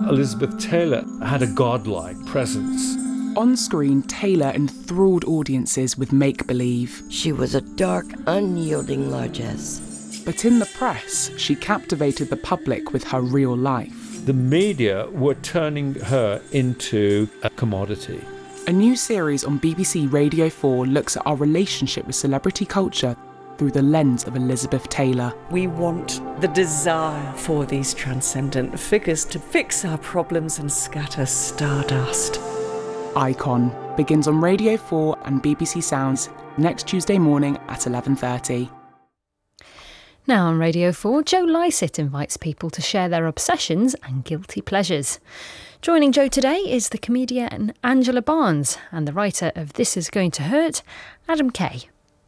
Elizabeth Taylor had a godlike presence. On screen, Taylor enthralled audiences with make-believe. She was a dark, unyielding largesse. But in the press, she captivated the public with her real life. The media were turning her into a commodity. A new series on BBC Radio 4 looks at our relationship with celebrity culture through the lens of Elizabeth Taylor. We want the desire for these transcendent figures to fix our problems and scatter stardust. Icon begins on Radio 4 and BBC Sounds next Tuesday morning at 11:30. Now on Radio 4, Joe Lycett invites people to share their obsessions and guilty pleasures. Joining Joe today is the comedian Angela Barnes and the writer of This Is Going to Hurt, Adam Kay.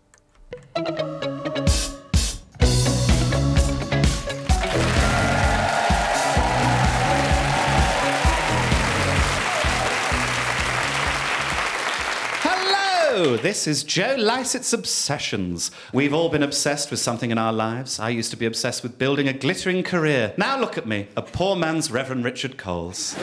This is Joe Lycett's Obsessions. We've all been obsessed with something in our lives. I used to be obsessed with building a glittering career. Now look at me, a poor man's Reverend Richard Coles.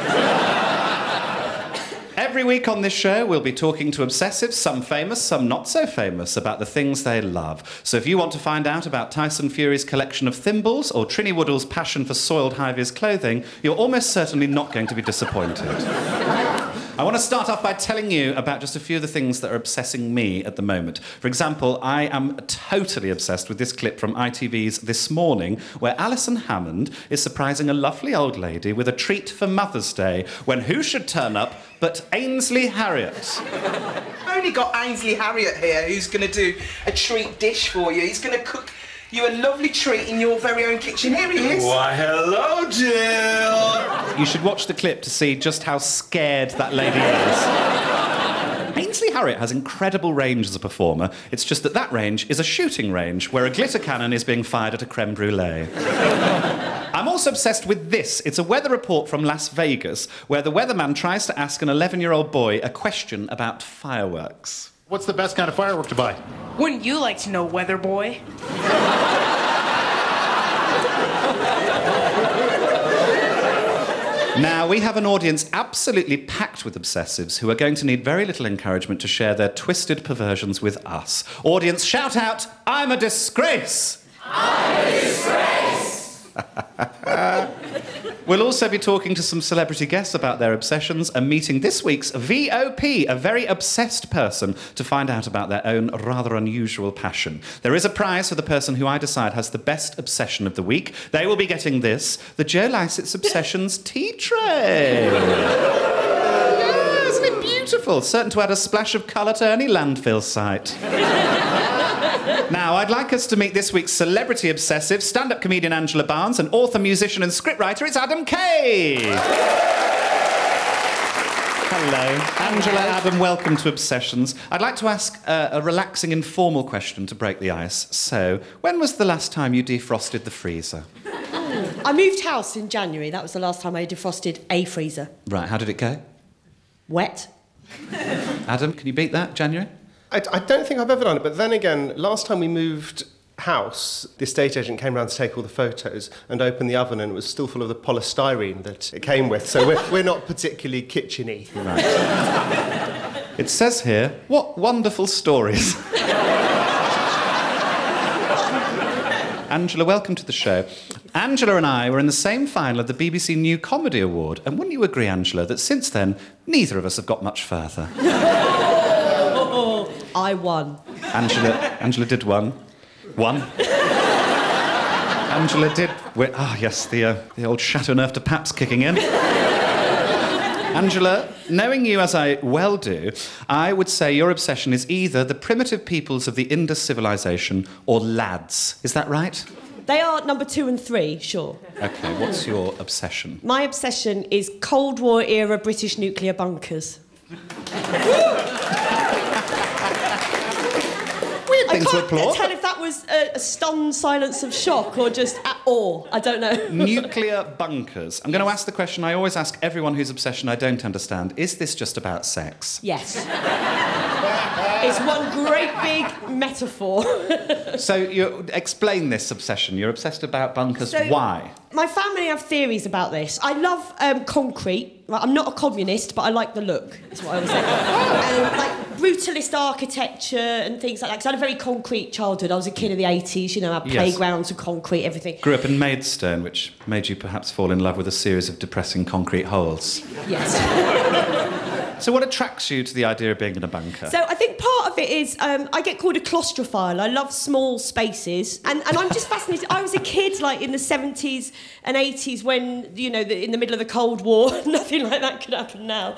Every week on this show, we'll be talking to obsessives, some famous, some not so famous, about the things they love. So if you want to find out about Tyson Fury's collection of thimbles or Trinny Woodall's passion for soiled high-vis clothing, you're almost certainly not going to be disappointed. I want to start off by telling you about just a few of the things that are obsessing me at the moment. For example, I am totally obsessed with this clip from ITV's This Morning, where Alison Hammond is surprising a lovely old lady with a treat for Mother's Day, when who should turn up but Ainsley Harriott. I've only got Ainsley Harriott here, who's going to do a treat dish for you. He's going to cook you a lovely treat in your very own kitchen. Here he is. Why, hello, Jill. You should watch the clip to see just how scared that lady is. Ainsley Harriott has incredible range as a performer. It's just that that range is a shooting range where a glitter cannon is being fired at a creme brulee. I'm also obsessed with this. It's a weather report from Las Vegas where the weatherman tries to ask an 11-year-old boy a question about fireworks. What's the best kind of firework to buy? Wouldn't you like to know, weather boy? Now, we have an audience absolutely packed with obsessives who are going to need very little encouragement to share their twisted perversions with us. Audience, shout out, I'm a disgrace! I'm a disgrace! We'll also be talking to some celebrity guests about their obsessions and meeting this week's VOP, a very obsessed person, to find out about their own rather unusual passion. There is a prize for the person who I decide has the best obsession of the week. They will be getting this, the Joe Lycett's Obsessions tea tray. Yeah, isn't it beautiful? Certain to add a splash of colour to any landfill site. Now, I'd like us to meet this week's celebrity obsessive, stand-up comedian Angela Barnes, and author, musician and scriptwriter, it's Adam Kay. Hello. Angela, Adam, welcome to Obsessions. I'd like to ask a relaxing, informal question to break the ice. So, when was the last time you defrosted the freezer? I moved house in January. That was the last time I defrosted a freezer. Right, how did it go? Wet. Adam, can you beat that, January? I don't think I've ever done it, but then again, last time we moved house, the estate agent came round to take all the photos and opened the oven, and it was still full of the polystyrene that it came with, so we're not particularly kitchen-y. Right. It says here, what wonderful stories. Angela, welcome to the show. Angela and I were in the same final of the BBC New Comedy Award, and wouldn't you agree, Angela, that since then, neither of us have got much further? I won. Angela did won. Angela did... yes, the old Chateauneuf de Pape's kicking in. Angela, knowing you as I well do, I would say your obsession is either the primitive peoples of the Indus civilization or lads. Is that right? They are number 2 and 3, sure. OK, what's your obsession? My obsession is Cold War-era British nuclear bunkers. I can't tell if that was a stunned silence of shock or just awe. I don't know. Nuclear bunkers. I'm going to ask the question I always ask everyone whose obsession I don't understand. Is this just about sex? Yes. It's one great big metaphor. So you explain this obsession. You're obsessed about bunkers. So, why? My family have theories about this. I love concrete. I'm not a communist, but I like the look, is what I would say. Like brutalist architecture and things like that. Because I had a very concrete childhood. I was a kid of the 80s, you know, our playgrounds were concrete, everything. Grew up in Maidstone, which made you perhaps fall in love with a series of depressing concrete holes. Yes. So what attracts you to the idea of being in a bunker? So I think part of it is I get called a claustrophile. I love small spaces. And I'm just fascinated. I was a kid, like, in the 70s and 80s when, you know, in the middle of the Cold War, nothing like that could happen now.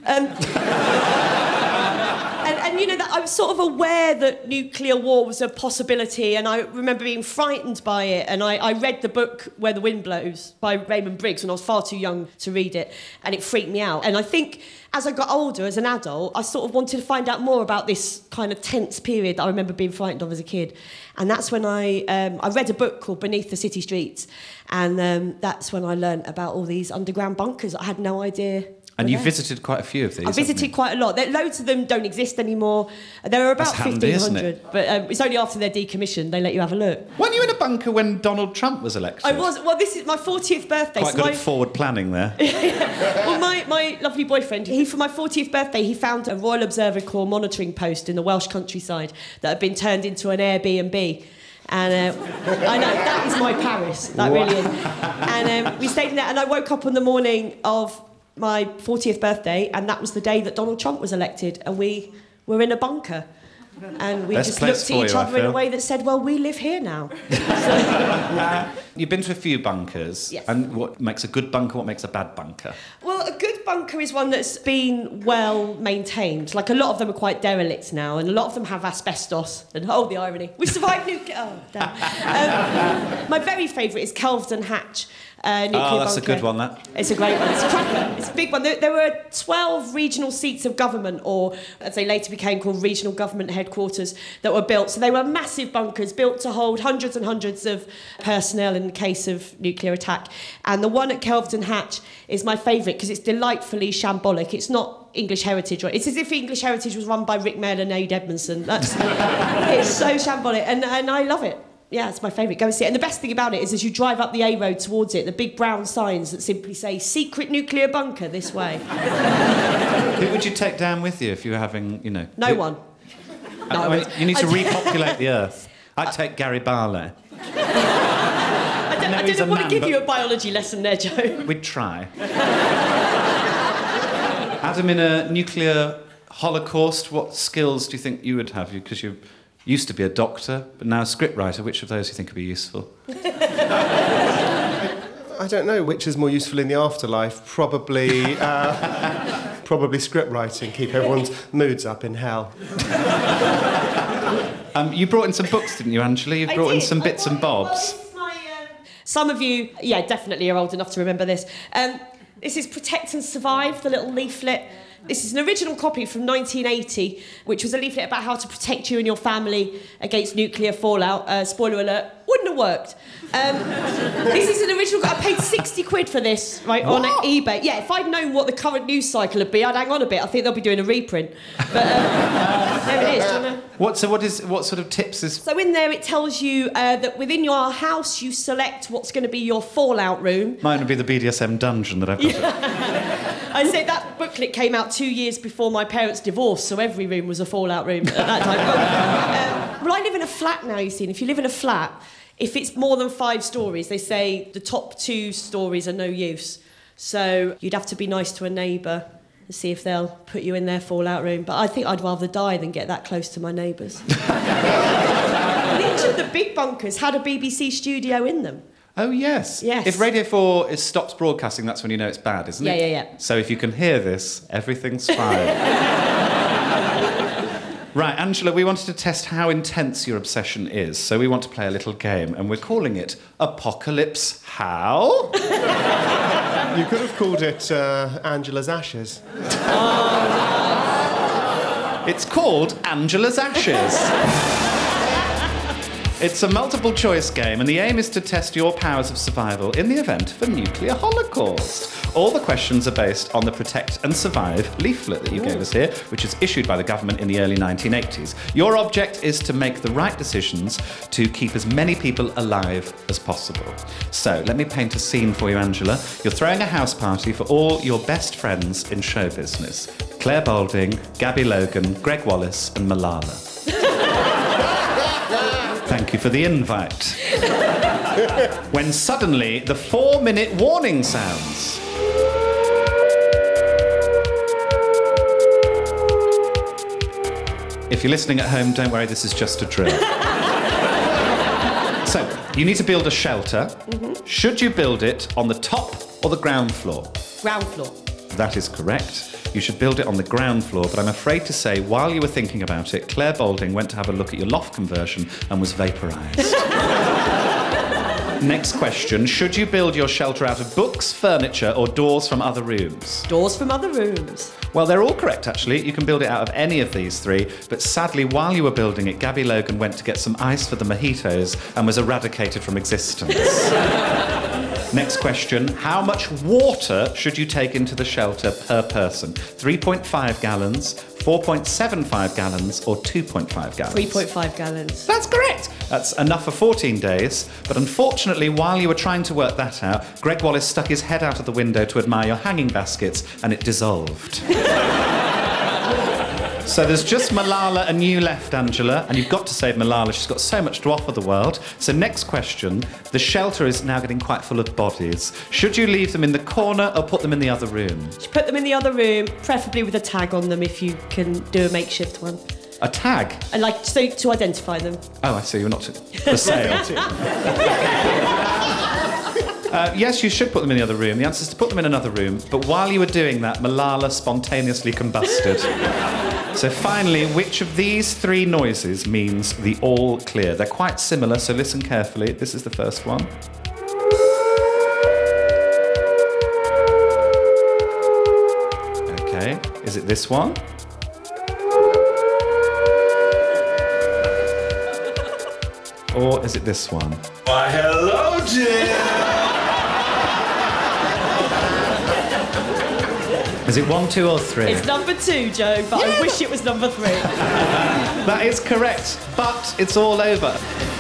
And you know, that I was sort of aware that nuclear war was a possibility, and I remember being frightened by it, and I read the book Where the Wind Blows by Raymond Briggs when I was far too young to read it, and it freaked me out. And I think as I got older, as an adult, I sort of wanted to find out more about this kind of tense period that I remember being frightened of as a kid. And that's when I read a book called Beneath the City Streets, and that's when I learned about all these underground bunkers. I had no idea. And you visited quite a few of these. I visited quite a lot. Loads of them don't exist anymore. There are about 1,500, but it's only after they're decommissioned they let you have a look. Weren't you in a bunker when Donald Trump was elected? I was. Well, this is my 40th birthday. Quite good at forward planning there. Well, my lovely boyfriend, for my 40th birthday, he found a Royal Observer Corps monitoring post in the Welsh countryside that had been turned into an Airbnb. And I know, that is my Paris. That really is. And we stayed in there, and I woke up on the morning of my 40th birthday, and that was the day that Donald Trump was elected, and we were in a bunker. And we just looked at each other in a way that said, well, we live here now. You've been to a few bunkers. Yes. And what makes a good bunker, what makes a bad bunker? Well, a good bunker is one that's been well maintained. Like, a lot of them are quite derelict now, and a lot of them have asbestos. And, oh, the irony. We survived nuclear... Oh, damn. My very favourite is Kelvedon Hatch. Nuclear that's bunker. a good one, that. It's a great one. It's a cracker. It's a big one. There were 12 regional seats of government, or as they later became called, regional government headquarters, that were built. So they were massive bunkers built to hold hundreds and hundreds of personnel in the case of nuclear attack. And the one at Kelvedon Hatch is my favourite because it's delightfully shambolic. It's not English Heritage. Right? It's as if English Heritage was run by Rick Mail and Aid Edmondson. It's so shambolic, and I love it. Yeah, it's my favourite. Go and see it. And the best thing about it is as you drive up the A road towards it, the big brown signs that simply say, secret nuclear bunker this way. Who would you take down with you if you were having, you know... No one. No, you need to repopulate the Earth. I'd take Gary Barlow. I didn't want to give you a biology lesson there, Joe. We'd try. Adam, in a nuclear holocaust, what skills do you think you would have? Because you used to be a doctor, but now a scriptwriter. Which of those do you think would be useful? I don't know which is more useful in the afterlife. Probably script writing. Keep everyone's moods up in hell. You brought in some books, didn't you, Angela? You brought in some bits and bobs. Some of you, definitely are old enough to remember this. This is Protect and Survive, the little leaflet. This is an original copy from 1980, which was a leaflet about how to protect you and your family against nuclear fallout. Spoiler alert, wouldn't have worked. This is an original... I paid 60 quid for this, right, on eBay. Yeah, if I'd known what the current news cycle would be, I'd hang on a bit. I think they'll be doing a reprint. But there it is, do you know? What sort of tips is... So in there it tells you that within your house you select what's going to be your fallout room. Mine would be the BDSM dungeon that I've got. I said that booklet came out 2 years before my parents' divorce, so every room was a fallout room at that time. Well, I live in a flat now, you see, and if you live in a flat, if it's more than 5 stories, they say the top 2 stories are no use. So you'd have to be nice to a neighbour and see if they'll put you in their fallout room. But I think I'd rather die than get that close to my neighbours. And each of the big bunkers had a BBC studio in them. Oh, yes. Yes. If Radio 4 stops broadcasting, that's when you know it's bad, isn't it? Yeah. So if you can hear this, everything's fine. Right, Angela, we wanted to test how intense your obsession is, so we want to play a little game, and we're calling it Apocalypse How? You could have called it Angela's Ashes. It's called Angela's Ashes. It's a multiple choice game, and the aim is to test your powers of survival in the event of a nuclear holocaust. All the questions are based on the Protect and Survive leaflet that you gave us here, which was issued by the government in the early 1980s. Your object is to make the right decisions to keep as many people alive as possible. So, let me paint a scene for you, Angela. You're throwing a house party for all your best friends in show business. Claire Balding, Gabby Logan, Greg Wallace and Malala. Thank you for the invite. When suddenly the 4-minute warning sounds. If you're listening at home, don't worry, this is just a drill. So, you need to build a shelter. Should you build it on the top or the ground floor? Ground floor. That is correct. You should build it on the ground floor, but I'm afraid to say, while you were thinking about it, Claire Balding went to have a look at your loft conversion and was vaporised. Next question. Should you build your shelter out of books, furniture, or doors from other rooms? Doors from other rooms. Well, they're all correct, actually. You can build it out of any of these three, but sadly, while you were building it, Gabby Logan went to get some ice for the mojitos and was eradicated from existence. Next question. How much water should you take into the shelter per person? 3.5 gallons, 4.75 gallons, or 2.5 gallons? 3.5 gallons. That's correct. That's enough for 14 days. But unfortunately, while you were trying to work that out, Greg Wallace stuck his head out of the window to admire your hanging baskets, and it dissolved. So there's just Malala and you left, Angela, and you've got to save Malala. She's got so much to offer the world. So next question. The shelter is now getting quite full of bodies. Should you leave them in the corner or put them in the other room? You should put them in the other room, preferably with a tag on them if you can do a makeshift one. A tag? And so to identify them. Oh, I see. You're not for sale. Yes, you should put them in the other room. The answer is to put them in another room. But while you were doing that, Malala spontaneously combusted. So finally, which of these three noises means the all clear? They're quite similar, so listen carefully. This is the first one. Okay, is it this one? Or is it this one? Why, hello, Jim! Is it 1, 2, or 3? It's number 2, Joe, but I wish it was number 3. That is correct, but it's all over.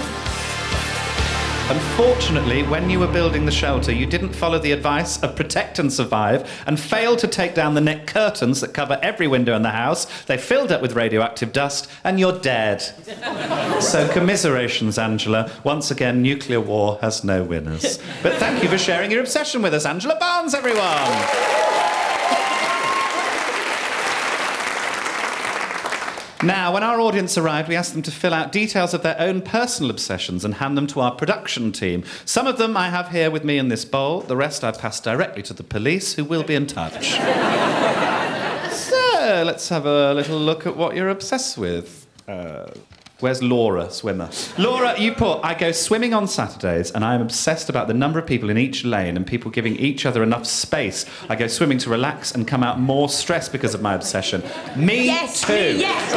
Unfortunately, when you were building the shelter, you didn't follow the advice of Protect and Survive and failed to take down the net curtains that cover every window in the house. They filled up with radioactive dust, and you're dead. So commiserations, Angela. Once again, nuclear war has no winners. But thank you for sharing your obsession with us, Angela Barnes, everyone. Now, when our audience arrived, we asked them to fill out details of their own personal obsessions and hand them to our production team. Some of them I have here with me in this bowl. The rest I pass directly to the police, who will be in touch. So, let's have a little look at what you're obsessed with. Where's Laura, swimmer? Laura, you put, I go swimming on Saturdays and I am obsessed about the number of people in each lane and people giving each other enough space. I go swimming to relax and come out more stressed because of my obsession. Me too. Yes.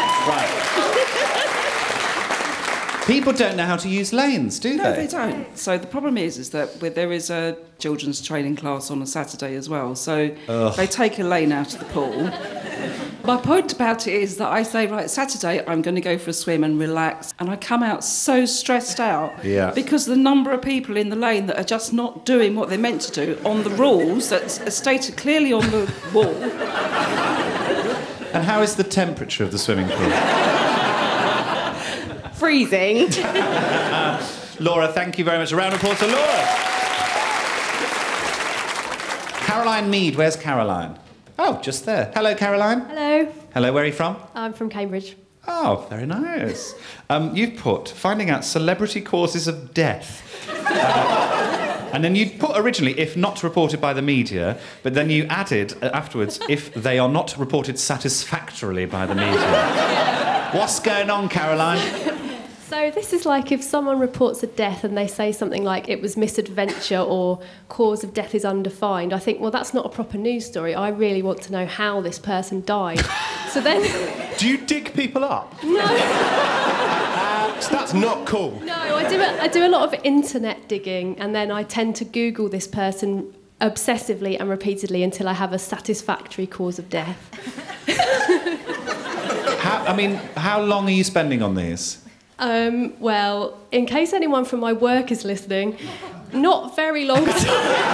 Right. People don't know how to use lanes, do they? No, they don't. So the problem is that there is a children's training class on a Saturday as well. So they take a lane out of the pool. My point about it is that I say, right, Saturday, I'm going to go for a swim and relax. And I come out so stressed out because the number of people in the lane that are just not doing what they're meant to do on the rules that are stated clearly on the wall. And how is the temperature of the swimming pool? Freezing. Laura, thank you very much. A round of applause to Laura. Caroline Mead, where's Caroline? Oh, just there. Hello, Caroline. Hello. Hello, where are you from? I'm from Cambridge. Oh, very nice. You've put finding out celebrity causes of death. And then you'd put originally, if not reported by the media, but then you added afterwards, if they are not reported satisfactorily by the media. What's going on, Caroline? So this is like if someone reports a death and they say something like it was misadventure or cause of death is undefined. I think, well, that's not a proper news story. I really want to know how this person died. So then... Do you dig people up? No. books. That's not cool. No, I do a lot of internet digging, and then I tend to Google this person obsessively and repeatedly until I have a satisfactory cause of death. How long are you spending on these? Well, in case anyone from my work is listening, not very long at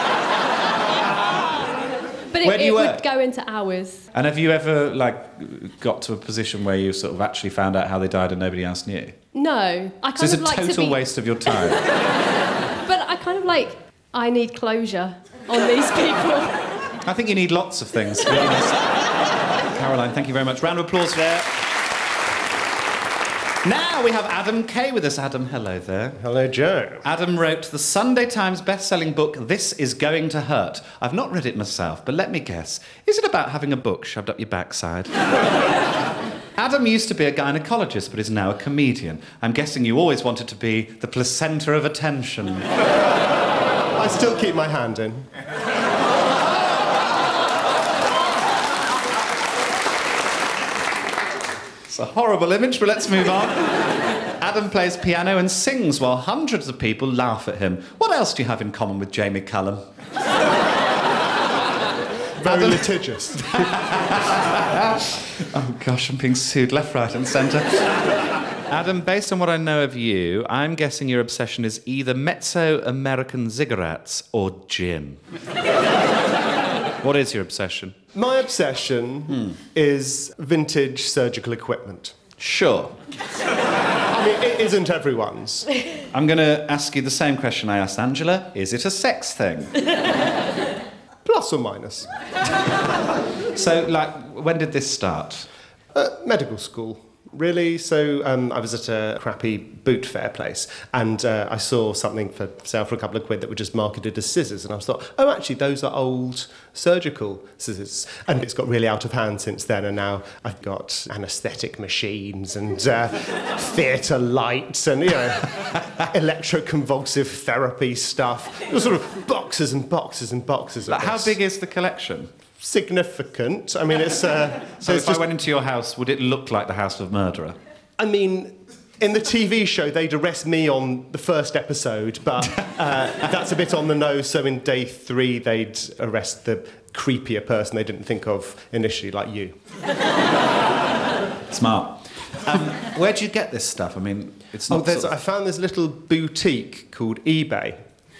all. But it would go into hours. And have you ever, got to a position where you sort of actually found out how they died and nobody else knew? No. So it's a total waste of your time. But I kind of I need closure on these people. I think you need lots of things, to be honest. Caroline, thank you very much. Round of applause there. Now we have Adam Kay with us. Adam, hello there. Hello, Joe. Adam wrote the Sunday Times best-selling book, This Is Going to Hurt. I've not read it myself, but let me guess. Is it about having a book shoved up your backside? Adam used to be a gynaecologist, but is now a comedian. I'm guessing you always wanted to be the placenta of attention. I still keep my hand in. It's a horrible image, but let's move on. Adam plays piano and sings while hundreds of people laugh at him. What else do you have in common with Jamie Cullum? Very litigious. Oh, gosh, I'm being sued left, right and centre. Adam, based on what I know of you, I'm guessing your obsession is either Mezzo-American cigarettes or gin. What is your obsession? My obsession is vintage surgical equipment. Sure. I mean, it isn't everyone's. I'm going to ask you the same question I asked Angela. Is it a sex thing? Plus or minus. So, when did this start? Medical school. Really? So I was at a crappy boot fair place and I saw something for sale for a couple of quid that were just marketed as scissors, and I thought, oh, actually, those are old surgical scissors. And it's got really out of hand since then, and now I've got anaesthetic machines and theatre lights and, electroconvulsive therapy stuff. Sort of boxes and boxes and boxes of this. How big is the collection? Significant. I mean, it's... So if I went into your house, would it look like the house of a murderer? I mean, in the TV show, they'd arrest me on the first episode, but that's a bit on the nose, so in day 3, they'd arrest the creepier person they didn't think of initially, like you. Smart. Where do you get this stuff? I mean, it's not... I found this little boutique called eBay.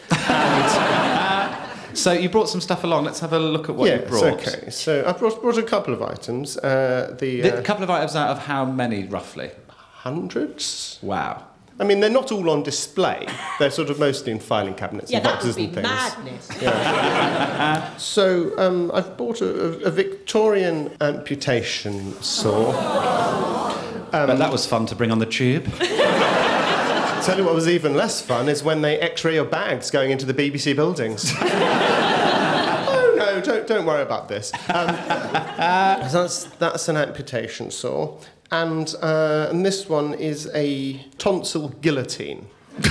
So you brought some stuff along. Let's have a look at what you brought. Yes, OK. So I brought a couple of items. A couple of items out of how many, roughly? Hundreds. Wow. I mean, they're not all on display. They're sort of mostly in filing cabinets and boxes and things. Yeah, that would be madness. Yeah. So I've bought a Victorian amputation saw. But that was fun to bring on the tube. Tell you what was even less fun is when they X-ray your bags going into the BBC buildings. Oh no, don't worry about this. That's an amputation saw, and this one is a tonsil guillotine.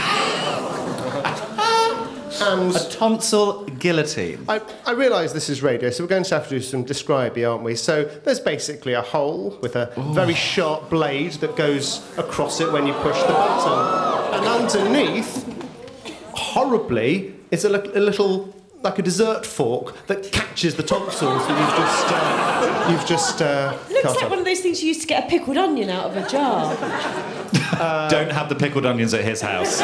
And a tonsil guillotine. I realise this is radio, so we're going to have to do some describing, aren't we? So there's basically a hole with a very sharp blade that goes across it when you push the button. And underneath, horribly, is a little, like a dessert fork that catches the tonsils that you've just Looks like one of those things you used to get a pickled onion out of a jar. Don't have the pickled onions at his house.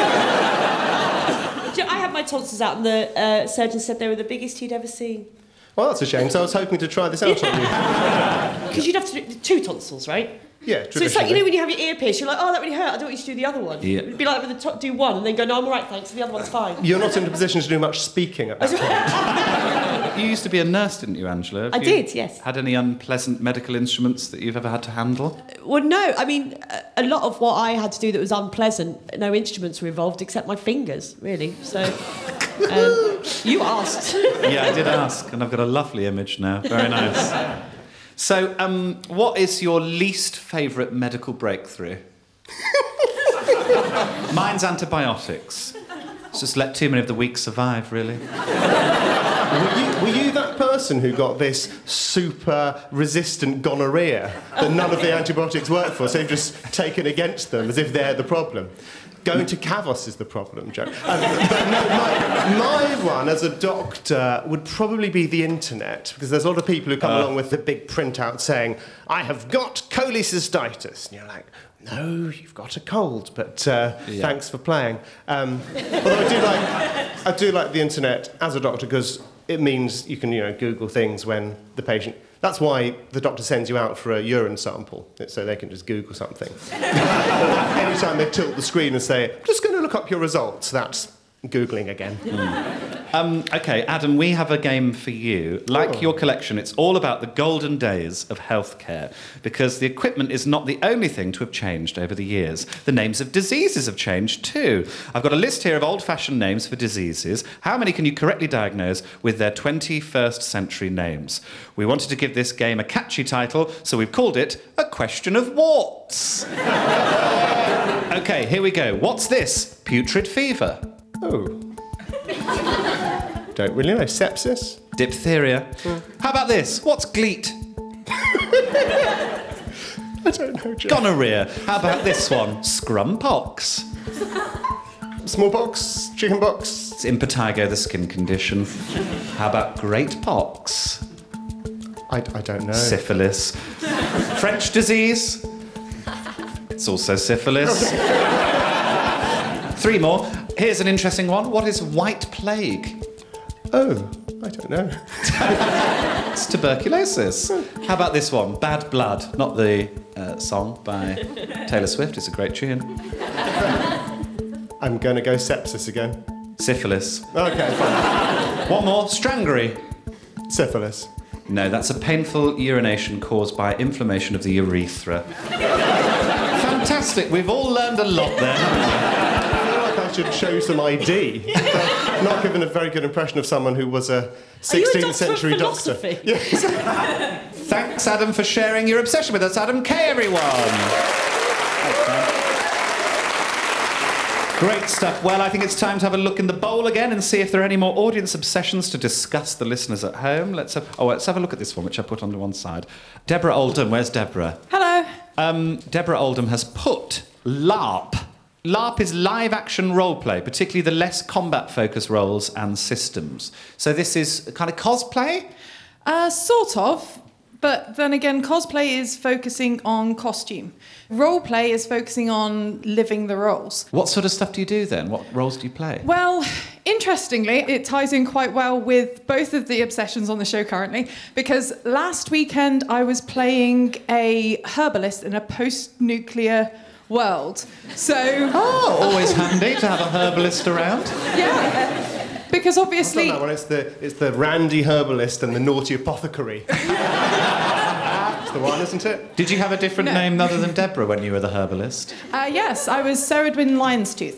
I had my tonsils out and the surgeon said they were the biggest he'd ever seen. Well, that's a shame, so I was hoping to try this out on you. Because you'd have to do 2 tonsils, right? Yeah, so it's like, when you have your ear pierced, you're like, oh, that really hurt, I don't want you to do the other one. Yeah. It'd be like with do one and then go, no, I'm all right, thanks, and the other one's fine. You're not in a position to do much speaking at that point. You used to be a nurse, didn't you, Angela? I did, yes. Had any unpleasant medical instruments that you've ever had to handle? Well, no. I mean, a lot of what I had to do that was unpleasant, no instruments were involved except my fingers, really. So, you asked. Yeah, I did ask, and I've got a lovely image now. Very nice. So, what is your least favourite medical breakthrough? Mine's antibiotics. It's just let too many of the weak survive, really. Were you that person person who got this super resistant gonorrhea that none of the antibiotics work for, so they've just taken against them as if they're the problem. Going to Kavos is the problem, Joe. But no, my one as a doctor would probably be the internet, because there's a lot of people who come along with the big printout saying, I have got cholecystitis. And you're like, no, you've got a cold, but thanks for playing. Although I do like the internet as a doctor, because it means you can, Google things when the patient... That's why the doctor sends you out for a urine sample, so they can just Google something. Anytime they tilt the screen and say, I'm just going to look up your results, that's Googling again. OK, Adam, we have a game for you. Like your collection, it's all about the golden days of healthcare, because the equipment is not the only thing to have changed over the years. The names of diseases have changed too. I've got a list here of old-fashioned names for diseases. How many can you correctly diagnose with their 21st century names? We wanted to give this game a catchy title, so we've called it A Question of Warts. OK, here we go. What's this? Putrid fever. Oh. Don't really know. Sepsis? Diphtheria. How about this? What's gleet? I don't know, Joe. Gonorrhea. How about this one? Scrumpox. Smallpox? Chickenpox? It's impetigo, the skin condition. How about great pox? I don't know. Syphilis. French disease? It's also syphilis. 3 more. Here's an interesting one. What is white plague? Oh, I don't know. It's tuberculosis. How about this one? Bad Blood. Not the song by Taylor Swift. It's a great tune. I'm going to go sepsis again. Syphilis. OK, fine. One more. Strangury. Syphilis. No, that's a painful urination caused by inflammation of the urethra. Fantastic. We've all learned a lot there, haven't we? I should show some ID. Not given a very good impression of someone who was a 16th century doctor. Yes. Thanks, Adam, for sharing your obsession with us. Adam Kay, everyone. Great stuff. Well, I think it's time to have a look in the bowl again and see if there are any more audience obsessions to discuss the listeners at home. Let's have a look at this one, which I put onto one side. Deborah Oldham. Where's Deborah? Hello. Deborah Oldham has put LARP. LARP is live-action role-play, particularly the less combat-focused roles and systems. So this is kind of cosplay? Sort of. But then again, cosplay is focusing on costume. Role-play is focusing on living the roles. What sort of stuff do you do then? What roles do you play? Well, interestingly, it ties in quite well with both of the obsessions on the show currently, because last weekend I was playing a herbalist in a post-nuclear world. So... Oh, always handy to have a herbalist around. Yeah. Because obviously... I've done that one. It's the Randy herbalist and the naughty apothecary. It's the one, isn't it? Did you have a different name other than Deborah when you were the herbalist? Yes, I was Ceridwen Lionstooth.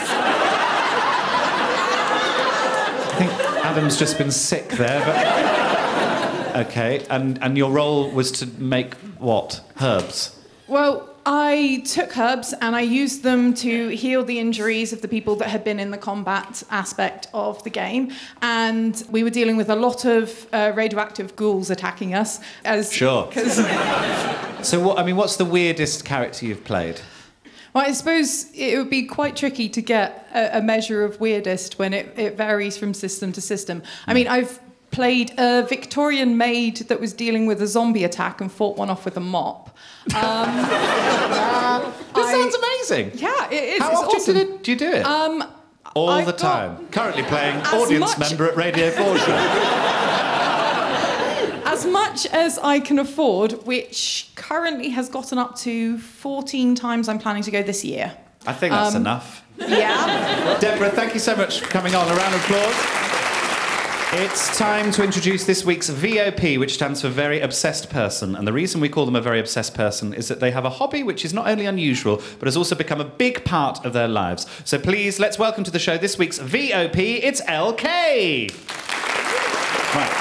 I think Adam's just been sick there, but... OK, and your role was to make what? Herbs? Well, I took herbs and I used them to heal the injuries of the people that had been in the combat aspect of the game. And we were dealing with a lot of radioactive ghouls attacking us. Sure. So, what's the weirdest character you've played? Well, I suppose it would be quite tricky to get a measure of weirdest when it varies from system to system. I mean, I've played a Victorian maid that was dealing with a zombie attack and fought one off with a mop. This sounds amazing. Yeah, it is. How often awesome. do you do it? All the time. Currently playing audience member at Radio 4 show. As much as I can afford, which currently has gotten up to 14 times I'm planning to go this year. I think that's enough. Yeah. Deborah, thank you so much for coming on. A round of applause. It's time to introduce this week's VOP, which stands for Very Obsessed Person. And the reason we call them a very obsessed person is that they have a hobby which is not only unusual, but has also become a big part of their lives. So please, let's welcome to the show this week's VOP. It's LK. Right.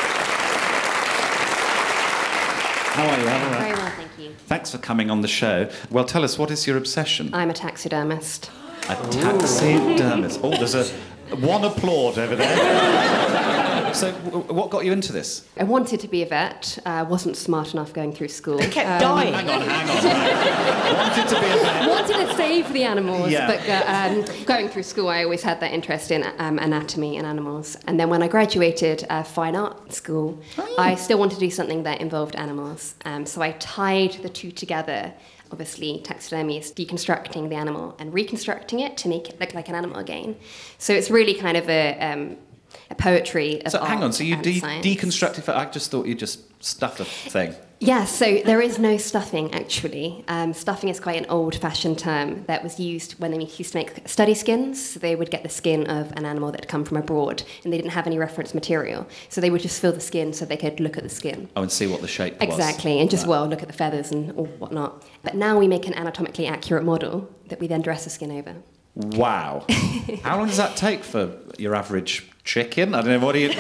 How are you? Very well, thank you. Thanks for coming on the show. Well, tell us, what is your obsession? I'm a taxidermist. A taxidermist. Oh, there's one applaud over there. So, what got you into this? I wanted to be a vet. Wasn't smart enough going through school. It kept dying. Hang on. Wanted to be a vet. Wanted to save the animals, Yeah. but going through school, I always had that interest in anatomy and animals. And then when I graduated fine art school, I still wanted to do something that involved animals. So I tied the two together. Obviously, taxidermy is deconstructing the animal and reconstructing it to make it look like an animal again. So it's really kind of a poetry of So art hang on, so you science. deconstructed... I just thought you just stuffed a thing. Yeah, so there is no stuffing, actually. Stuffing is quite an old-fashioned term that was used when they used to make study skins. So they would get the skin of an animal that had come from abroad, and they didn't have any reference material. So they would just fill the skin so they could look at the skin. Oh, and see what the shape was. Exactly, and just, look at the feathers and or whatnot. But now we make an anatomically accurate model that we then dress the skin over. Wow. How long does that take for your average chicken? I don't know, what do you...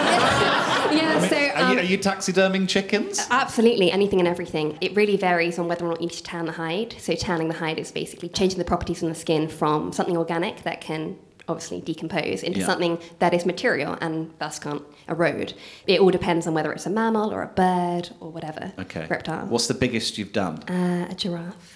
Yeah, are you taxiderming chickens? Absolutely, anything and everything. It really varies on whether or not you need to tan the hide. So tanning the hide is basically changing the properties in the skin from something organic that can obviously decompose into something that is material and thus can't erode. It all depends on whether it's a mammal or a bird or whatever. Okay. Reptile. What's the biggest you've done? A giraffe.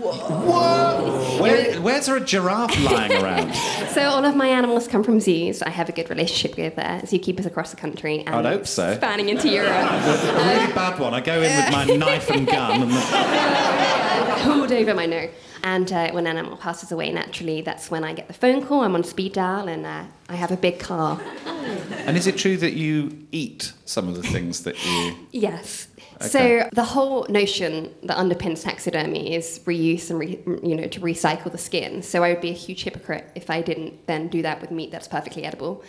Whoa! Where's there a giraffe lying around? So all of my animals come from zoos. I have a good relationship with zookeepers across the country. And I'd hope so. Spanning into Europe. A really bad one. I go in with my knife and gun and... Hold over my nose. And when an animal passes away naturally, that's when I get the phone call. I'm on speed dial and I have a big car. And is it true that you eat some of the things that you... Yes. Okay. So the whole notion that underpins taxidermy is reuse and to recycle the skin. So I would be a huge hypocrite if I didn't then do that with meat that's perfectly edible.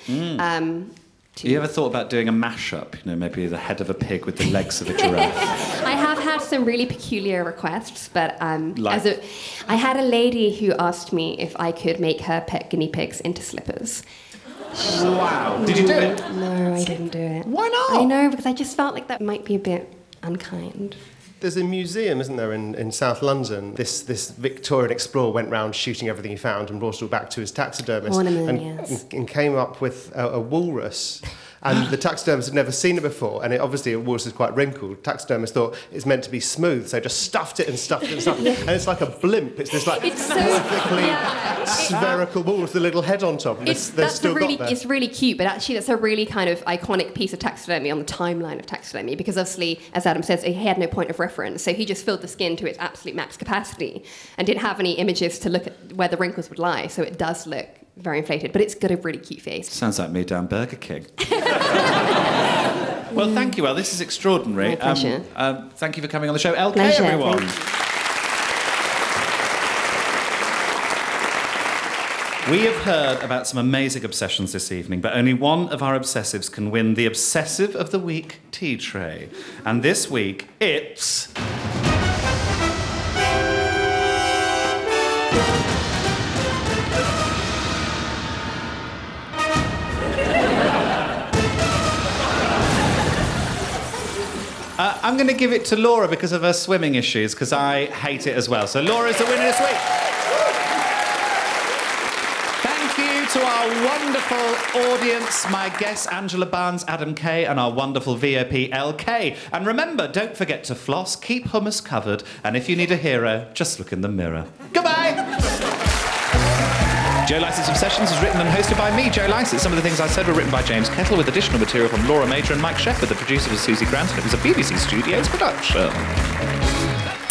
You ever thought about doing a mashup? Maybe the head of a pig with the legs of a giraffe. I have had some really peculiar requests, but Like? I had a lady who asked me if I could make her pet guinea pigs into slippers. Wow. Did you do it? No, I didn't do it. Why not? I know, because I just felt like that might be a bit unkind. There's a museum, isn't there, in South London? This Victorian explorer went round shooting everything he found and brought it all back to his taxidermist and came up with a walrus. And the taxidermist had never seen it before, and obviously a walrus is quite wrinkled. Taxidermist thought it's meant to be smooth, so just stuffed it and stuffed it and stuffed it. And it's like a blimp. It's this perfectly spherical walrus with a little head on top. And It's really cute, but actually that's a really kind of iconic piece of taxidermy on the timeline of taxidermy, because obviously, as Adam says, he had no point of reference, so he just filled the skin to its absolute max capacity and didn't have any images to look at where the wrinkles would lie, so it does look very inflated, but it's got a really cute face. Sounds like me down Burger King. Well, thank you, Elle. This is extraordinary. My pleasure. Thank you for coming on the show. LK, Pleasure, everyone. We have heard about some amazing obsessions this evening, but only one of our obsessives can win the Obsessive of the Week tea tray. And this week, it's... I'm going to give it to Laura because of her swimming issues, because I hate it as well. So Laura's the winner this week. Thank you to our wonderful audience, my guests Angela Barnes, Adam Kay, and our wonderful VOP LK. And remember, don't forget to floss, keep hummus covered, and if you need a hero, just look in the mirror. Goodbye! Joe Lycett's Obsessions is written and hosted by me, Joe Lycett. Some of the things I said were written by James Kettle, with additional material from Laura Major and Mike Shepherd. The producer was Susie Grant, and it was a BBC Studios production.